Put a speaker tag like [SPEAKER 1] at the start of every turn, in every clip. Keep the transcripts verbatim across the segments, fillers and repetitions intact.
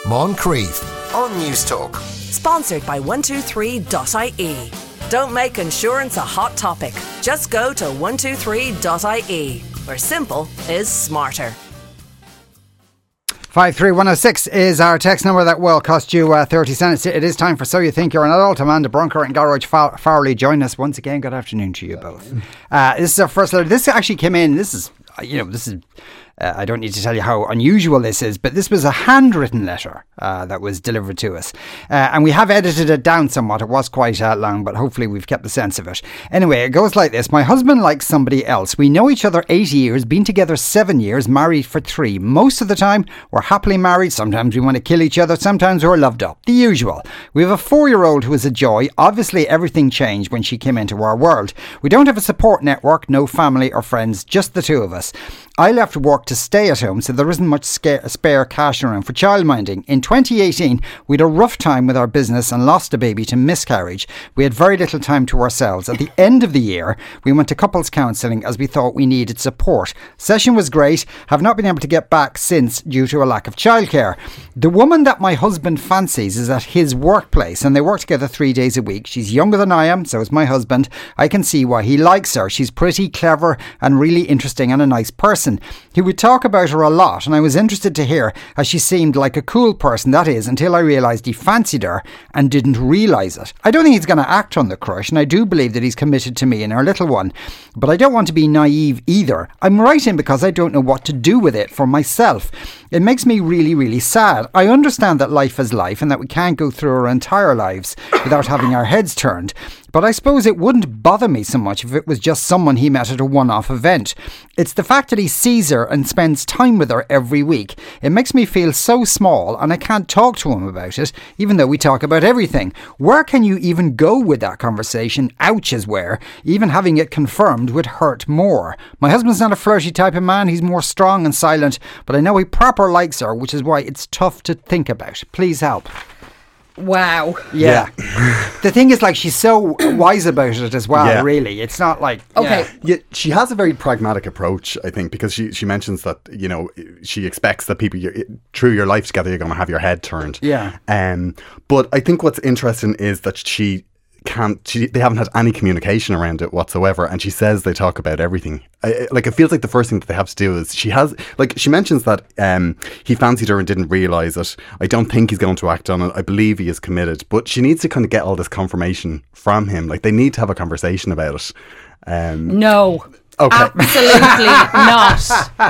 [SPEAKER 1] Moncrief on News Talk.
[SPEAKER 2] Sponsored by one two three dot I E. Don't make insurance a hot topic. Just go to one two three dot I E, where simple is smarter.
[SPEAKER 3] five three one oh six is our text number. That will cost you uh, thirty cents. It is time for So You Think You're an Adult. Amanda Brunker and Garage Fa- Farley join us once again. Good afternoon to you both. Uh, this is our first letter. This actually came in. This is, you know, this is... Uh, I don't need to tell you how unusual this is, but this was a handwritten letter uh, that was delivered to us. Uh, and we have edited it down somewhat. It was quite uh, long, but hopefully we've kept the sense of it. Anyway, it goes like this. My husband likes somebody else. We know each other eight years, been together seven years, married for three. Most of the time, we're happily married. Sometimes we want to kill each other. Sometimes we're loved up. The usual. We have a four-year-old who is a joy. Obviously, everything changed when she came into our world. We don't have a support network, no family or friends, just the two of us. I left work to stay at home, so there isn't much scare, spare cash around for childminding. In twenty eighteen, we had a rough time with our business and lost a baby to miscarriage. We had very little time to ourselves. At the end of the year, we went to couples counselling as we thought we needed support. Session was great. Have not been able to get back since due to a lack of childcare. The woman that my husband fancies is at his workplace, and they work together three days a week. She's younger than I am, so is my husband. I can see why he likes her. She's pretty, clever, and really interesting and a nice person. He would talk about her a lot, and I was interested to hear, as she seemed like a cool person, that is, until I realised he fancied her and didn't realise it. I don't think he's going to act on the crush, and I do believe that he's committed to me and our little one, but I don't want to be naive either. I'm writing because I don't know what to do with it for myself. It makes me really, really sad. I understand that life is life and that we can't go through our entire lives without having our heads turned. But I suppose it wouldn't bother me so much if it was just someone he met at a one-off event. It's the fact that he sees her and spends time with her every week. It makes me feel so small, and I can't talk to him about it, even though we talk about everything. Where can you even go with that conversation? Ouch is where. Even having it confirmed would hurt more. My husband's not a flirty type of man. He's more strong and silent, but I know he proper likes her, which is why it's tough to think about. Please help.
[SPEAKER 4] Wow.
[SPEAKER 3] Yeah. yeah. The thing is, like, she's so wise about it as well, yeah. really. It's not like...
[SPEAKER 4] Okay.
[SPEAKER 5] Yeah. yeah, she has a very pragmatic approach, I think, because she, she mentions that, you know, she expects that people, through your life together, you're going to have your head turned.
[SPEAKER 3] Yeah.
[SPEAKER 5] Um, but I think what's interesting is that she... can't she, they haven't had any communication around it whatsoever, and she says they talk about everything. I, like, it feels like the first thing that they have to do is she has, like, she mentions that um, he fancied her and didn't realise it. I don't think he's going to act on it. I believe he is committed, but she needs to kind of get all this confirmation from him. Like, they need to have a conversation about it. Um,
[SPEAKER 4] no.
[SPEAKER 5] Okay.
[SPEAKER 4] Absolutely not.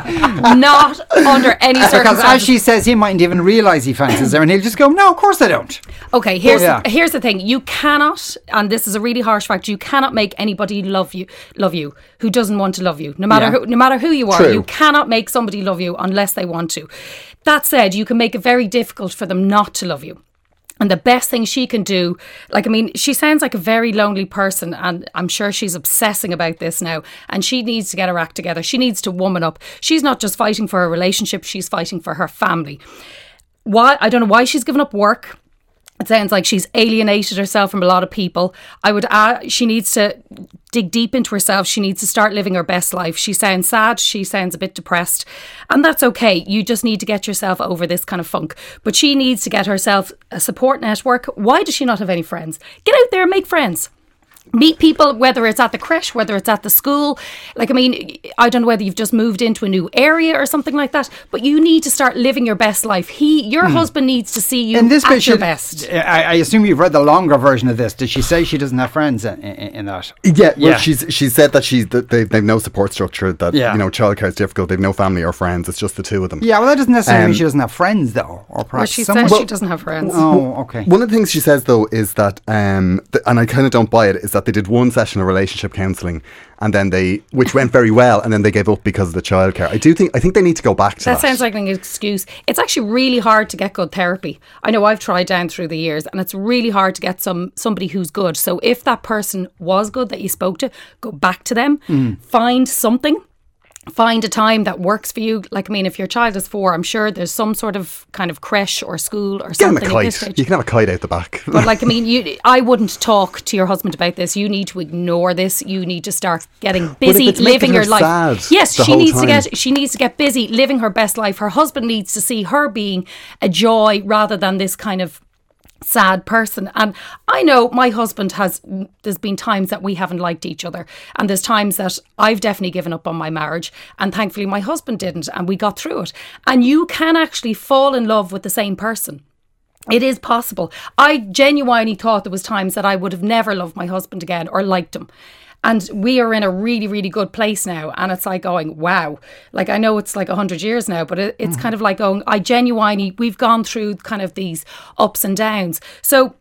[SPEAKER 4] Not under any circumstances.
[SPEAKER 3] Because as she says, he mightn't even realise he fancies her, and he'll just go, no, of course I don't.
[SPEAKER 4] Okay, here's
[SPEAKER 3] yeah.
[SPEAKER 4] the, here's the thing. You cannot, and this is a really harsh fact, you cannot make anybody love you love you who doesn't want to love you. No matter
[SPEAKER 3] yeah.
[SPEAKER 4] who no matter who you are,
[SPEAKER 5] True.
[SPEAKER 4] You cannot make somebody love you unless they want to. That said, you can make it very difficult for them not to love you. And the best thing she can do, like, I mean, she sounds like a very lonely person, and I'm sure she's obsessing about this now, and she needs to get her act together. She needs to woman up. She's not just fighting for her relationship, she's fighting for her family. Why? I don't know why she's given up work. It sounds like she's alienated herself from a lot of people. I would add, she needs to dig deep into herself. She needs to start living her best life. She sounds sad. She sounds a bit depressed. And that's okay. You just need to get yourself over this kind of funk. But she needs to get herself a support network. Why does she not have any friends? Get out there and make friends. Meet people, whether it's at the creche, whether it's at the school. Like, I mean, I don't know whether you've just moved into a new area or something like that, but you need to start living your best life. He, your hmm. husband needs to see you in this at your best.
[SPEAKER 3] I, I assume you've read the longer version of this. Did she say she doesn't have friends in, in, in that?
[SPEAKER 5] Yeah, well, yeah. she's she said that she's that they've, they've no support structure, that, yeah. you know, childcare is difficult, they've no family or friends, it's just the two of them.
[SPEAKER 3] Yeah, well, that doesn't necessarily um, mean she doesn't have friends, though. Or perhaps
[SPEAKER 4] well, she
[SPEAKER 3] someone...
[SPEAKER 4] says
[SPEAKER 3] well,
[SPEAKER 4] she doesn't have friends.
[SPEAKER 3] Oh, okay.
[SPEAKER 5] One of the things she says, though, is that, um, th- and I kind of don't buy it, is that they did one session of relationship counselling, and then they, which went very well, and then they gave up because of the childcare. I do think, I think they need to go back to that.
[SPEAKER 4] That sounds like an excuse. It's actually really hard to get good therapy. I know I've tried down through the years, and it's really hard to get some somebody who's good. So if that person was good that you spoke to, go back to them, mm. find something. find a time that works for you. Like, I mean, if your child is four, I'm sure there's some sort of kind of creche or school or
[SPEAKER 5] Get him
[SPEAKER 4] something.
[SPEAKER 5] a
[SPEAKER 4] at this
[SPEAKER 5] kite.
[SPEAKER 4] stage.
[SPEAKER 5] You can have a kite out the back.
[SPEAKER 4] But like, I mean, you, I wouldn't talk to your husband about this. You need to ignore this. You need to start getting busy,
[SPEAKER 5] it's
[SPEAKER 4] living
[SPEAKER 5] making
[SPEAKER 4] your
[SPEAKER 5] her
[SPEAKER 4] life.
[SPEAKER 5] sad
[SPEAKER 4] Yes,
[SPEAKER 5] the
[SPEAKER 4] she
[SPEAKER 5] whole
[SPEAKER 4] needs to
[SPEAKER 5] time.
[SPEAKER 4] get. She needs to get busy, living her best life. Her husband needs to see her being a joy rather than this kind of sad person. And I know my husband has, there's been times that we haven't liked each other, and there's times that I've definitely given up on my marriage, and thankfully my husband didn't, and we got through it. And you can actually fall in love with the same person. It is possible. I genuinely thought there was times that I would have never loved my husband again or liked him. And we are in a really, really good place now. And it's like going, wow. Like, I know it's like one hundred years now, but it, it's mm. kind of like going, I genuinely, we've gone through kind of these ups and downs. So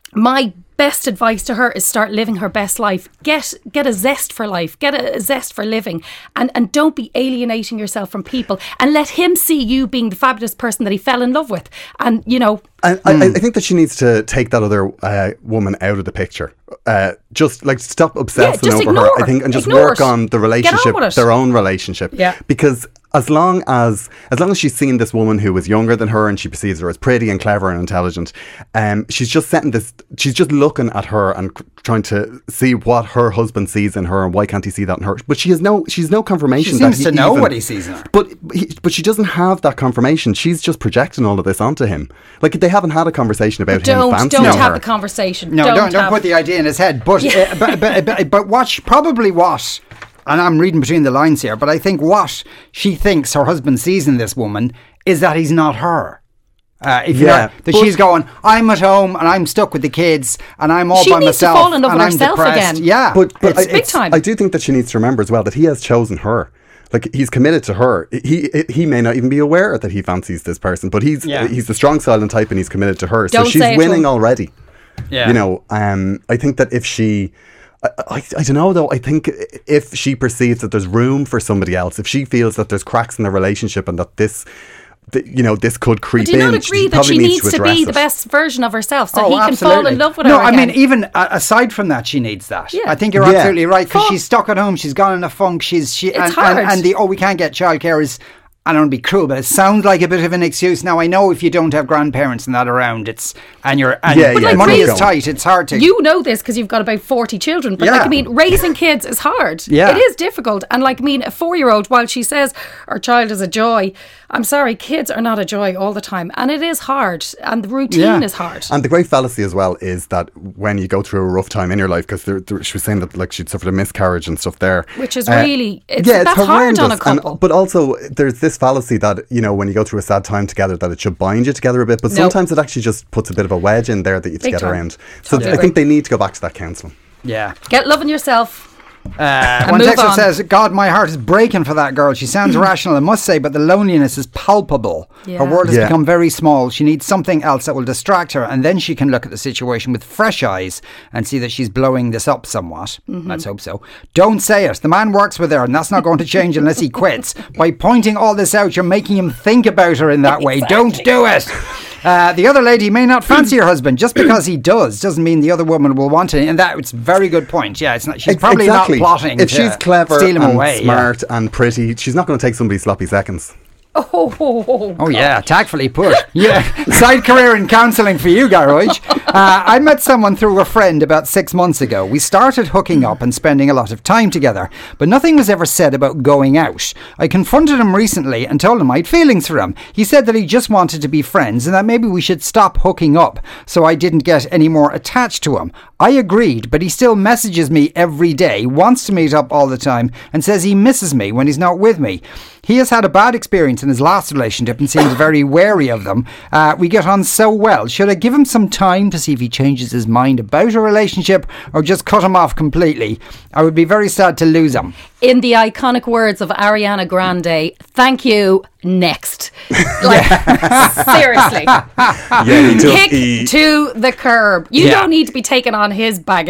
[SPEAKER 4] my best advice to her is start living her best life. Get get a zest for life. Get a, a zest for living. And, and don't be alienating yourself from people. And let him see you being the fabulous person that he fell in love with. And, you know...
[SPEAKER 5] And mm. I, I think that she needs to take that other uh, woman out of the picture. Uh, just like stop obsessing
[SPEAKER 4] yeah,
[SPEAKER 5] over her.
[SPEAKER 4] her.
[SPEAKER 5] I think, and just
[SPEAKER 4] ignore
[SPEAKER 5] work
[SPEAKER 4] it.
[SPEAKER 5] on the relationship, their own relationship.
[SPEAKER 4] Yeah.
[SPEAKER 5] Because as long as as long as she's seen this woman who is younger than her and she perceives her as pretty and clever and intelligent, um, she's just setting this. She's just looking at her and trying to see what her husband sees in her and why can't he see that in her. But she has no. She's no confirmation.
[SPEAKER 3] She seems
[SPEAKER 5] that he
[SPEAKER 3] to know
[SPEAKER 5] even,
[SPEAKER 3] what he sees in her.
[SPEAKER 5] But he, but she doesn't have that confirmation. She's just projecting all of this onto him. Like they haven't had a conversation about
[SPEAKER 4] don't,
[SPEAKER 5] him fancying
[SPEAKER 4] Don't
[SPEAKER 5] her.
[SPEAKER 4] have the conversation.
[SPEAKER 3] No,
[SPEAKER 4] don't
[SPEAKER 3] don't, don't
[SPEAKER 4] have...
[SPEAKER 3] put the idea in his head. But,
[SPEAKER 4] Yeah.
[SPEAKER 3] uh, but, but, but, but what she, probably what, and I'm reading between the lines here, but I think what she thinks her husband sees in this woman is that he's not her. Uh, if
[SPEAKER 5] Yeah,
[SPEAKER 3] you're, that she's going, I'm at home and I'm stuck with the kids and I'm all
[SPEAKER 4] She
[SPEAKER 3] by
[SPEAKER 4] needs to
[SPEAKER 3] myself.
[SPEAKER 4] fall in love
[SPEAKER 3] and
[SPEAKER 4] with
[SPEAKER 3] I'm
[SPEAKER 4] herself
[SPEAKER 3] depressed.
[SPEAKER 4] again.
[SPEAKER 3] Yeah,
[SPEAKER 5] But, but
[SPEAKER 3] it's,
[SPEAKER 5] I,
[SPEAKER 4] big time.
[SPEAKER 5] I do think that she needs to remember as well that he has chosen her. Like he's committed to her. He he may not even be aware that he fancies this person, but he's
[SPEAKER 3] Yeah.
[SPEAKER 5] he's the strong silent type and he's committed to her.
[SPEAKER 4] Don't
[SPEAKER 5] so she's
[SPEAKER 4] say it to
[SPEAKER 5] winning
[SPEAKER 4] him.
[SPEAKER 5] already.
[SPEAKER 3] Yeah.
[SPEAKER 5] You know, um, I think that if she, I, I, I don't know though. I think if she perceives that there's room for somebody else, if she feels that there's cracks in the relationship and that this. That, you know, this could creep
[SPEAKER 4] Do you
[SPEAKER 5] in.
[SPEAKER 4] not agree
[SPEAKER 5] she
[SPEAKER 4] that
[SPEAKER 5] probably
[SPEAKER 4] she
[SPEAKER 5] needs
[SPEAKER 4] needs
[SPEAKER 5] to,
[SPEAKER 4] to
[SPEAKER 5] address
[SPEAKER 4] be
[SPEAKER 5] it.
[SPEAKER 4] the best version of herself so
[SPEAKER 3] Oh,
[SPEAKER 4] he can
[SPEAKER 3] absolutely.
[SPEAKER 4] fall in love with
[SPEAKER 3] no,
[SPEAKER 4] her
[SPEAKER 3] I
[SPEAKER 4] again?
[SPEAKER 3] mean, even uh, aside from that, she needs that.
[SPEAKER 4] Yeah.
[SPEAKER 3] I think you're
[SPEAKER 5] Yeah.
[SPEAKER 3] absolutely right because
[SPEAKER 4] Fuck.
[SPEAKER 3] she's stuck at home. She's gone in a funk. She's she
[SPEAKER 4] It's
[SPEAKER 3] and,
[SPEAKER 4] hard.
[SPEAKER 3] and and the oh we can't get childcare is. I don't want to be cruel, but it sounds like a bit of an excuse. Now I know if you don't have grandparents and that around, it's and you're and
[SPEAKER 5] Yeah,
[SPEAKER 3] but
[SPEAKER 5] yeah,
[SPEAKER 3] money
[SPEAKER 5] keep
[SPEAKER 3] is
[SPEAKER 5] going.
[SPEAKER 3] tight. It's hard to.
[SPEAKER 4] You know this because you've got about forty children. But,
[SPEAKER 3] Yeah.
[SPEAKER 4] like, I mean, raising kids is hard.
[SPEAKER 3] Yeah.
[SPEAKER 4] It is difficult. And, like, I mean, a four-year-old, while she says our child is a joy, I'm sorry, kids are not a joy all the time. And it is hard. And the routine
[SPEAKER 3] Yeah.
[SPEAKER 4] is hard.
[SPEAKER 5] And the great fallacy as well is that when you go through a rough time in your life, because she was saying that like she'd suffered a miscarriage and stuff there,
[SPEAKER 4] Which is
[SPEAKER 5] Uh,
[SPEAKER 4] really, it's,
[SPEAKER 5] yeah,
[SPEAKER 4] that's
[SPEAKER 5] it's
[SPEAKER 4] hard on a
[SPEAKER 5] horrendous. And-
[SPEAKER 4] couple.
[SPEAKER 5] but also, there's this fallacy that you know when you go through a sad time together, that it should bind you together a bit. But
[SPEAKER 4] No.
[SPEAKER 5] sometimes it actually just puts a bit of a wedge in there that you have to
[SPEAKER 4] Big
[SPEAKER 5] get
[SPEAKER 4] time.
[SPEAKER 5] around. So
[SPEAKER 4] Totally
[SPEAKER 5] I think they need to go back to that counselling.
[SPEAKER 3] yeah.
[SPEAKER 4] Get loving yourself.
[SPEAKER 3] Uh, one
[SPEAKER 4] move
[SPEAKER 3] texter
[SPEAKER 4] on.
[SPEAKER 3] says, God, my heart is breaking for that girl. She sounds rational, I must say, but the loneliness is palpable.
[SPEAKER 4] Yeah.
[SPEAKER 3] Her world has
[SPEAKER 5] Yeah.
[SPEAKER 3] become very small. She needs something else that will distract her, and then she can look at the situation with fresh eyes and see that she's blowing this up somewhat.
[SPEAKER 4] Mm-hmm.
[SPEAKER 3] Let's hope so. Don't say it. The man works with her, and that's not going to change unless he quits. By pointing all this out, you're making him think about her in that way. Don't do it. Uh, the other lady may not fancy her husband. Just because he does doesn't mean the other woman will want it. And that it's a very good point. Yeah, it's not. She's
[SPEAKER 5] Ex-
[SPEAKER 3] probably
[SPEAKER 5] exactly.
[SPEAKER 3] not plotting.
[SPEAKER 5] If
[SPEAKER 3] to
[SPEAKER 5] she's clever
[SPEAKER 3] steal him
[SPEAKER 5] and
[SPEAKER 3] away. yeah.
[SPEAKER 5] smart and pretty, she's not going to take somebody's sloppy seconds.
[SPEAKER 4] Oh, oh, oh,
[SPEAKER 3] Oh yeah, tactfully put. Yeah, side career in counselling for you, Garage. Uh, I met someone through a friend about six months ago. We started hooking up and spending a lot of time together, but nothing was ever said about going out. I confronted him recently and told him I had feelings for him. He said that he just wanted to be friends and that maybe we should stop hooking up, so I didn't get any more attached to him. I agreed, but he still messages me every day, wants to meet up all the time, and says he misses me when he's not with me. He has had a bad experience in his last relationship and seems very wary of them. Uh, we get on so well. Should I give him some time to see if he changes his mind about a relationship or just cut him off completely? I would be very sad to lose him.
[SPEAKER 4] In the iconic words of Ariana Grande, thank you, next. Like, seriously.
[SPEAKER 5] Yeah, he took,
[SPEAKER 4] Kick
[SPEAKER 5] he,
[SPEAKER 4] to the curb. You
[SPEAKER 3] Yeah.
[SPEAKER 4] don't need to be taking on his baggage.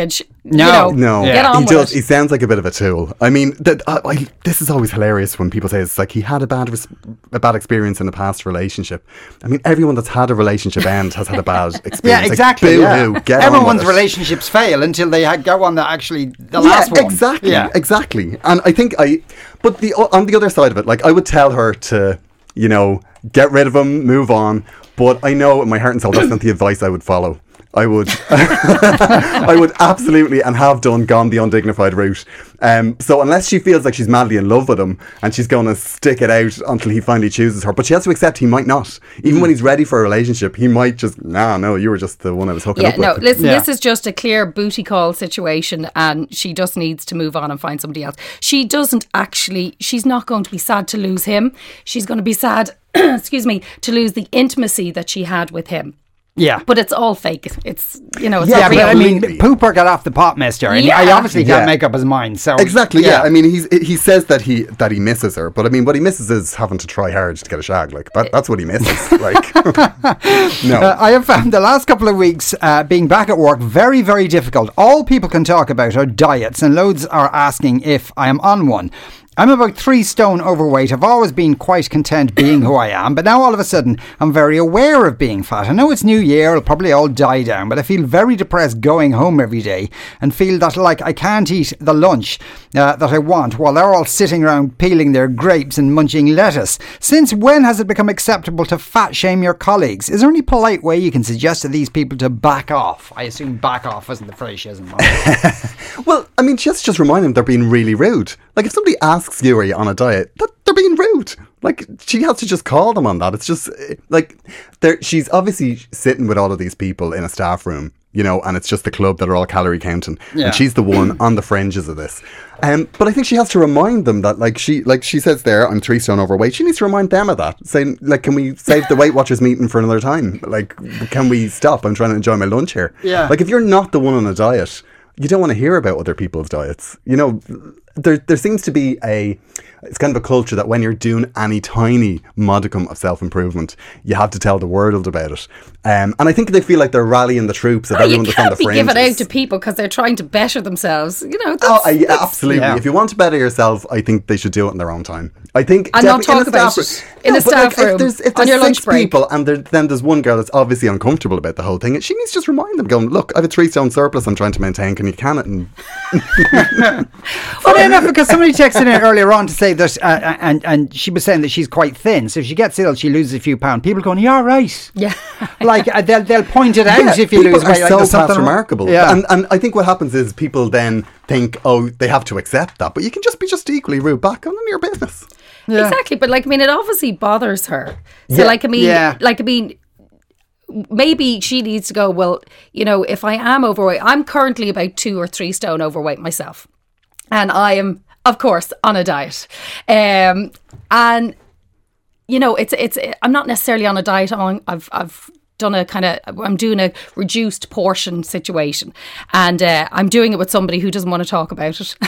[SPEAKER 3] No,
[SPEAKER 4] you know,
[SPEAKER 5] No,
[SPEAKER 4] get on
[SPEAKER 5] he
[SPEAKER 4] with
[SPEAKER 5] does.
[SPEAKER 4] it.
[SPEAKER 5] He sounds like a bit of a tool. I mean, that, I, I, this is always hilarious when people say it's like he had a bad res- a bad experience in a past relationship. I mean, everyone that's had a relationship end has had a bad experience.
[SPEAKER 3] Yeah,
[SPEAKER 5] Like,
[SPEAKER 3] exactly.
[SPEAKER 5] boo-hoo,
[SPEAKER 3] yeah.
[SPEAKER 5] get on
[SPEAKER 3] Everyone's
[SPEAKER 5] with it.
[SPEAKER 3] relationships fail until they ha- go on the actually the
[SPEAKER 5] Yeah,
[SPEAKER 3] last one.
[SPEAKER 5] exactly,
[SPEAKER 3] Yeah.
[SPEAKER 5] exactly. And I think I, but the on the other side of it, like I would tell her to, you know, get rid of him, move on. But I know in my heart and soul that's not the advice I would follow. I would, I would absolutely and have done gone the undignified route. Um, so unless she feels like she's madly in love with him and she's going to stick it out until he finally chooses her, but she has to accept he might not. Even mm. when he's ready for a relationship, he might just, nah, no, you were just the one I was hooking
[SPEAKER 4] yeah,
[SPEAKER 5] up with.
[SPEAKER 4] no, listen,
[SPEAKER 3] Yeah.
[SPEAKER 4] this is just a clear booty call situation and she just needs to move on and find somebody else. She doesn't actually, she's not going to be sad to lose him. She's going to be sad, excuse me, to lose the intimacy that she had with him.
[SPEAKER 3] Yeah.
[SPEAKER 4] But it's all fake. It's, you know, it's
[SPEAKER 3] Yeah,
[SPEAKER 4] not
[SPEAKER 3] but
[SPEAKER 4] real.
[SPEAKER 3] I mean,
[SPEAKER 5] Absolutely.
[SPEAKER 3] Pooper got off the pot, mister, and he,
[SPEAKER 4] Yeah.
[SPEAKER 3] he obviously can't
[SPEAKER 5] Yeah.
[SPEAKER 3] make up his mind. So
[SPEAKER 5] Exactly, yeah. I mean, he's he says that he that he misses her, but I mean, what he misses is having to try hard to get a shag. Like that, that's what he misses. Like, no,
[SPEAKER 3] Uh, I have found the last couple of weeks uh, being back at work very, very difficult. All people can talk about are diets, and loads are asking if I am on one. I'm about three stone overweight. I've always been quite content being who I am, but now all of a sudden I'm very aware of being fat. I know it's New Year, it'll probably all die down, but I feel very depressed going home every day and feel that like I can't eat the lunch uh, that I want while they're all sitting around peeling their grapes and munching lettuce. Since when has it become acceptable to fat shame your colleagues? Is there any polite way you can suggest to these people to back off? I assume back off isn't the phrase she hasn't mind.
[SPEAKER 5] well, I mean, just just remind them they're being really rude. Like, if somebody asks you, are you on a diet? That, they're being rude. Like, she has to just call them on that. It's just, eh, like, they're, she's obviously sitting with all of these people in a staff room, you know, and it's just the club that are all calorie counting.
[SPEAKER 3] Yeah.
[SPEAKER 5] And she's the one on the fringes of this. Um, but I think she has to remind them that, like she like she says there, I'm three stone overweight. She needs to remind them of that. Saying, like, can we save the Weight Watchers meeting for another time? Like, can we stop? I'm trying to enjoy my lunch here.
[SPEAKER 3] Yeah.
[SPEAKER 5] Like, if you're not the one on a diet, you don't want to hear about other people's diets. You know, there there seems to be a, it's kind of a culture that when you're doing any tiny modicum of self-improvement, you have to tell the world about it. Um, and I think they feel like they're rallying the troops of
[SPEAKER 4] Oh,
[SPEAKER 5] everyone
[SPEAKER 4] you
[SPEAKER 5] that's on the
[SPEAKER 4] can't be
[SPEAKER 5] fringes.
[SPEAKER 4] giving out to people because they're trying to better themselves. You know, that's,
[SPEAKER 5] Oh, uh, yeah,
[SPEAKER 4] that's-
[SPEAKER 5] absolutely.
[SPEAKER 3] yeah.
[SPEAKER 5] If you want to better yourself, I think they should do it in their own time. I think
[SPEAKER 4] And not
[SPEAKER 5] definitely
[SPEAKER 4] talk about
[SPEAKER 5] room-
[SPEAKER 4] it in a
[SPEAKER 5] but,
[SPEAKER 4] staff
[SPEAKER 5] if
[SPEAKER 4] room
[SPEAKER 5] there's, if
[SPEAKER 4] on
[SPEAKER 5] there's
[SPEAKER 4] your
[SPEAKER 5] six
[SPEAKER 4] lunch break.
[SPEAKER 5] people and there, then there's one girl that's obviously uncomfortable about the whole thing, she needs to just remind them, going, look, I have a three stone surplus I'm trying to maintain. Can you can it? And
[SPEAKER 3] Funny enough, because somebody texted in earlier on to say that, uh, and and she was saying that she's quite thin, so if she gets ill, she loses a few pounds. People going, "You're right."
[SPEAKER 4] Yeah.
[SPEAKER 3] Like uh, they'll they'll point it out
[SPEAKER 5] Yeah,
[SPEAKER 3] if you
[SPEAKER 5] people
[SPEAKER 3] lose
[SPEAKER 5] are
[SPEAKER 3] weight. Like
[SPEAKER 5] so
[SPEAKER 3] there's
[SPEAKER 5] past
[SPEAKER 3] something
[SPEAKER 5] remarkable.
[SPEAKER 3] Yeah,
[SPEAKER 5] And, and I think what happens is people then think, oh, they have to accept that. But you can just be just equally rude back on your business.
[SPEAKER 3] Yeah.
[SPEAKER 4] Exactly. But like, I mean, it obviously bothers her. So
[SPEAKER 5] Yeah.
[SPEAKER 4] like, I mean,
[SPEAKER 3] Yeah.
[SPEAKER 4] like, I mean, maybe she needs to go, well, you know, if I am overweight, I'm currently about two or three stone overweight myself. And I am, of course, on a diet. Um, and, you know, it's, it's, I'm not necessarily on a diet. On, I've, I've, done a kind of, I'm doing a reduced portion situation, and uh, I'm doing it with somebody who doesn't want to talk about it.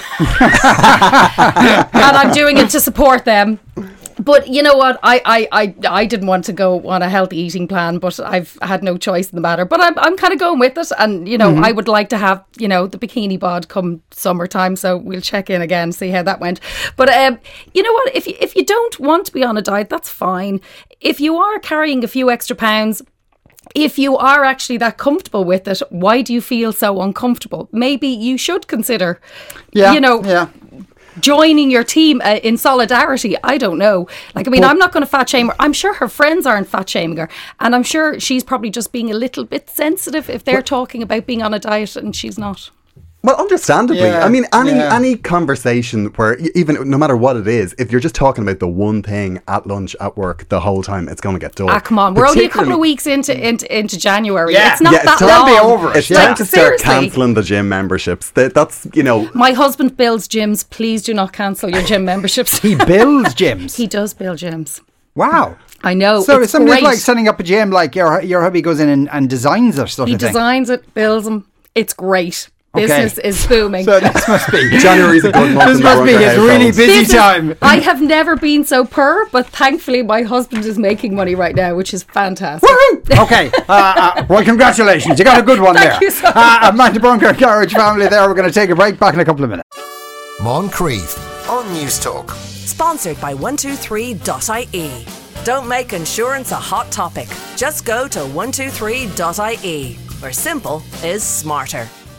[SPEAKER 4] And I'm doing it to support them. But you know what? I, I, I, I didn't want to go on a healthy eating plan, but I've had no choice in the matter. But I'm, I'm kind of going with it. And, you know, mm-hmm. I would like to have, you know, the bikini bod come summertime. So we'll check in again, see how that went. But um, you know what? If you, if you don't want to be on a diet, that's fine. If you are carrying a few extra pounds, if you are actually that comfortable with it, why do you feel so uncomfortable? Maybe you should consider,
[SPEAKER 3] yeah,
[SPEAKER 4] you know,
[SPEAKER 3] yeah.
[SPEAKER 4] joining your team uh, in solidarity. I don't know. Like, I mean, but I'm not going to fat shame her. I'm sure her friends aren't fat shaming her. And I'm sure she's probably just being a little bit sensitive if they're but, talking about being on a diet and she's not.
[SPEAKER 5] Well, understandably.
[SPEAKER 3] Yeah,
[SPEAKER 5] I mean, any
[SPEAKER 3] yeah.
[SPEAKER 5] any conversation where, even no matter what it is, if you're just talking about the one thing at lunch, at work, the whole time, it's going to get dull.
[SPEAKER 4] Ah, come on. We're only a couple of weeks into into, into January.
[SPEAKER 3] Yeah.
[SPEAKER 4] It's not
[SPEAKER 5] yeah,
[SPEAKER 4] that
[SPEAKER 5] it's
[SPEAKER 4] long.
[SPEAKER 3] Be over.
[SPEAKER 5] It's
[SPEAKER 3] yeah.
[SPEAKER 5] time to start
[SPEAKER 4] Seriously.
[SPEAKER 5] cancelling the gym memberships. That, that's, you know...
[SPEAKER 4] My husband builds gyms. Please do not cancel your gym memberships.
[SPEAKER 3] He builds gyms.
[SPEAKER 4] He does build gyms.
[SPEAKER 3] Wow.
[SPEAKER 4] I know.
[SPEAKER 3] So
[SPEAKER 4] it's
[SPEAKER 3] somebody's
[SPEAKER 4] great.
[SPEAKER 3] like setting up a gym, like your your hubby goes in and, and designs it, sort
[SPEAKER 4] He
[SPEAKER 3] of thing.
[SPEAKER 4] designs it, builds them. It's great. business is booming.
[SPEAKER 3] So this must be
[SPEAKER 5] January's a good month.
[SPEAKER 3] This
[SPEAKER 5] in the
[SPEAKER 3] must be
[SPEAKER 5] Brunker
[SPEAKER 3] his really
[SPEAKER 5] household.
[SPEAKER 3] busy
[SPEAKER 4] Business-
[SPEAKER 3] time.
[SPEAKER 4] I have never been so poor, but thankfully my husband is making money right now, which is fantastic.
[SPEAKER 3] Woohoo! Okay, uh, uh, well, congratulations. You got a good one
[SPEAKER 4] Thank
[SPEAKER 3] there.
[SPEAKER 4] you so much.
[SPEAKER 3] Uh, Amanda Brunker, Garage family there. We're going to take a break. Back in a couple of minutes.
[SPEAKER 1] Moncrief on News Talk.
[SPEAKER 2] Sponsored by one two three dot I E. Don't make insurance a hot topic. Just go to one two three dot I E, where simple is smarter.